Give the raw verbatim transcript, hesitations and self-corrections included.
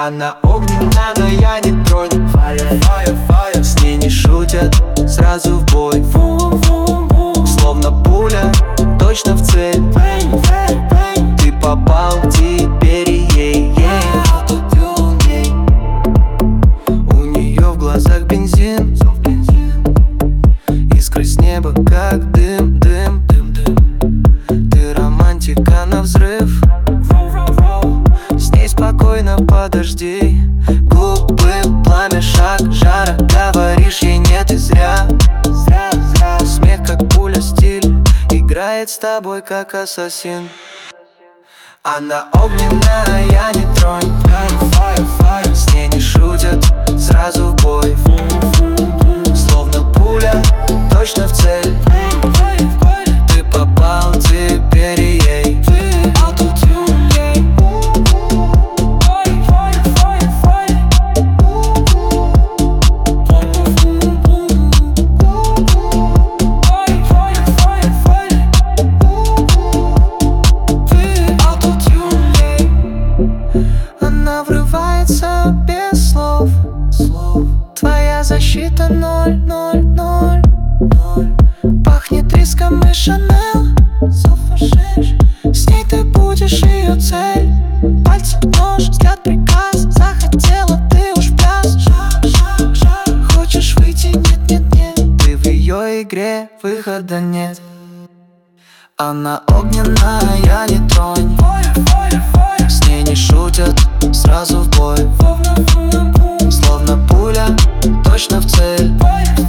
Она огненная, но я не тронь. Fire, fire, fire. С ней не шутят, сразу в бой. Словно пуля, точно в цель. Ты попал, теперь ей, ей. У нее в глазах бензин, искры с неба, как дым, дым, дым, дым. Ты романтика на взрыв. С ней спокойно подожди. Губы, пламя, шаг, жара. Говоришь ей нет и зря. Смех как пуля, стиль играет с тобой как ассасин. Она огненная, я не тронь. Fire, fire. С ней не шутят, сразу в бой. Словно пуля, точно в цель. Ты попал, теперь ей. Она врывается без слов. Твоя защита ноль, ноль, ноль, ноль. Пахнет риском и Шанел. С ней ты будешь ее цель. Пальцы нож, взгляд приказ. Захотела ты уж в пляс. Хочешь выйти? Нет, нет, нет. Ты в ее игре, выхода нет. Она огненная, я не тронь. С ней не шутят, сразу в бой. Словно пуля, точно в цель.